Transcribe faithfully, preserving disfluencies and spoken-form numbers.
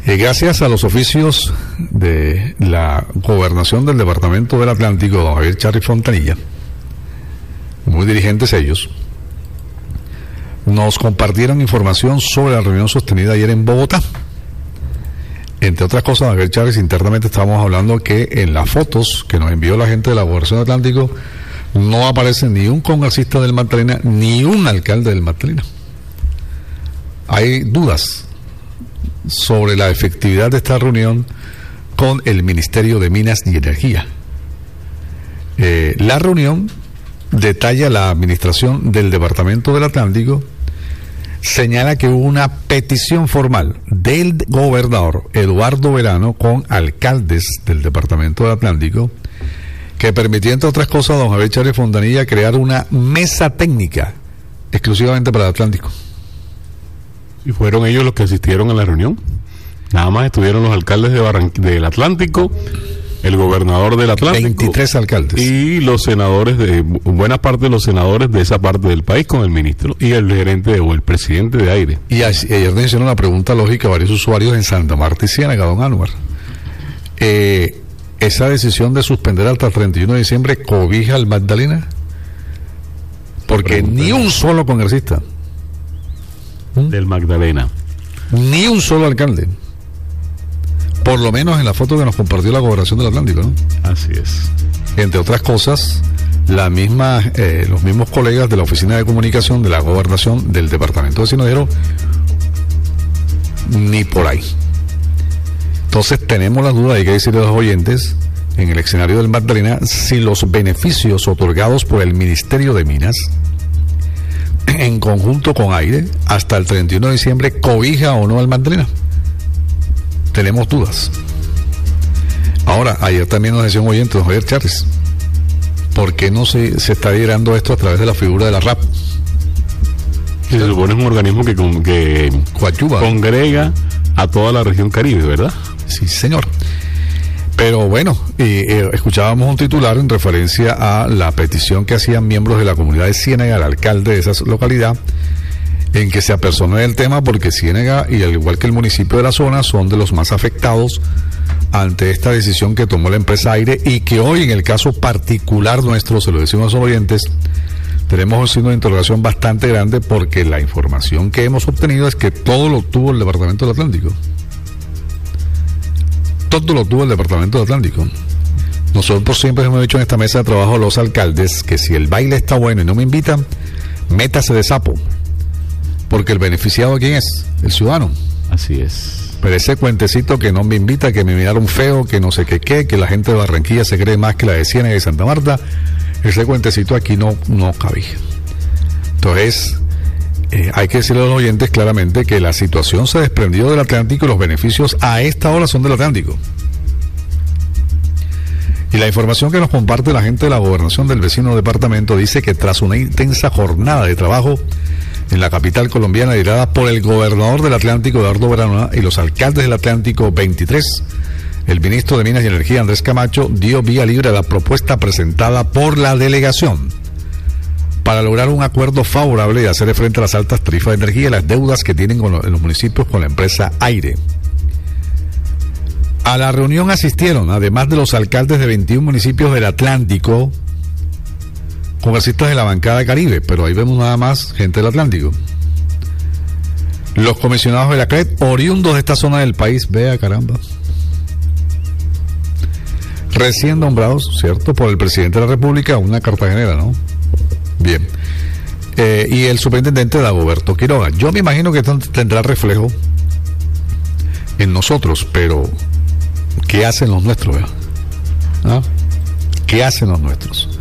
Eh, gracias a los oficios de la gobernación del Departamento del Atlántico, don Javier Charri Fontanilla, muy dirigentes ellos, nos compartieron información sobre la reunión sostenida ayer en Bogotá. Entre otras cosas, Javier Chávez, internamente estábamos hablando que en las fotos que nos envió la gente de la Gobernación del Atlántico no aparece ni un congresista del Magdalena ni un alcalde del Magdalena. Hay dudas sobre la efectividad de esta reunión con el Ministerio de Minas y Energía. Eh, la reunión detalla la administración del Departamento del Atlántico, señala que hubo una petición formal del gobernador Eduardo Verano con alcaldes del Departamento del Atlántico que permitía, entre otras cosas, a don Javier Charri Fontanilla crear una mesa técnica exclusivamente para el Atlántico. ¿Y fueron ellos los que asistieron a la reunión? Nada más estuvieron los alcaldes de Barran... del Atlántico, el gobernador del Atlántico, veintitrés alcaldes, y los senadores, de buena parte de los senadores de esa parte del país con el ministro y el gerente de, o el presidente de Aire. Y ayer le hicieron una pregunta lógica a varios usuarios en Santa Marta y Ciénaga, don Anuar. Eh, ¿Esa decisión de suspender hasta el treinta y uno de diciembre cobija al Magdalena? Porque pregunta ni un solo congresista del Magdalena, ni un solo alcalde, por lo menos en la foto que nos compartió la Gobernación del Atlántico, ¿no? Así es. Entre otras cosas, la misma, eh, los mismos colegas de la Oficina de Comunicación de la Gobernación del Departamento de Ciénaga, ni por ahí. Entonces tenemos la duda, hay que decirle a los oyentes, en el escenario del Magdalena, si los beneficios otorgados por el Ministerio de Minas en conjunto con Aire hasta el treinta y uno de diciembre cobija o no al Magdalena. Tenemos dudas. Ahora, ayer también nos decía un oyente, don Javier Chávez, ¿por qué no se, se está liderando esto a través de la figura de la R A P? Se supone es un organismo que, que coadyuva, congrega a toda la región Caribe, ¿verdad? Sí, señor. Pero bueno, eh, eh, escuchábamos un titular en referencia a la petición que hacían miembros de la comunidad de Ciénaga al alcalde de esa localidad, en que se apersonó el tema porque Ciénaga, y al igual que el municipio de la zona, son de los más afectados ante esta decisión que tomó la empresa Aire, y que hoy, en el caso particular nuestro, se lo decimos a los oyentes, tenemos un signo de interrogación bastante grande, porque la información que hemos obtenido es que todo lo tuvo el Departamento del Atlántico. Todo lo tuvo el Departamento del Atlántico. Nosotros siempre hemos dicho en esta mesa de trabajo a los alcaldes que si el baile está bueno y no me invitan, métase de sapo, porque el beneficiado, ¿quién es? El ciudadano. Así es. Pero ese cuentecito que no me invita, que me miraron feo, que no sé qué qué, que la gente de Barranquilla se cree más que la de Ciénaga y Santa Marta, ese cuentecito aquí no, no cabía. Entonces, eh, hay que decirle a los oyentes claramente que la situación se desprendió del Atlántico y los beneficios a esta hora son del Atlántico. Y la información que nos comparte la gente de la gobernación del vecino departamento dice que tras una intensa jornada de trabajo en la capital colombiana liderada por el gobernador del Atlántico, Eduardo Verano, y los alcaldes del Atlántico veintitrés, el ministro de Minas y Energía, Andrés Camacho, dio vía libre a la propuesta presentada por la delegación para lograr un acuerdo favorable y hacer frente a las altas tarifas de energía y las deudas que tienen con los, los municipios con la empresa Aire. A la reunión asistieron, además de los alcaldes de veintiún municipios del Atlántico, congresistas de la bancada de Caribe, pero ahí vemos nada más gente del Atlántico. Los comisionados de la C R E D, oriundos de esta zona del país, vea caramba, recién nombrados, ¿cierto?, por el presidente de la República, una cartagenera, ¿no? Bien. Eh, y el superintendente Dagoberto Quiroga. Yo me imagino que esto tendrá reflejo en nosotros, pero ¿qué hacen los nuestros? ¿Ah? ¿Qué hacen los nuestros?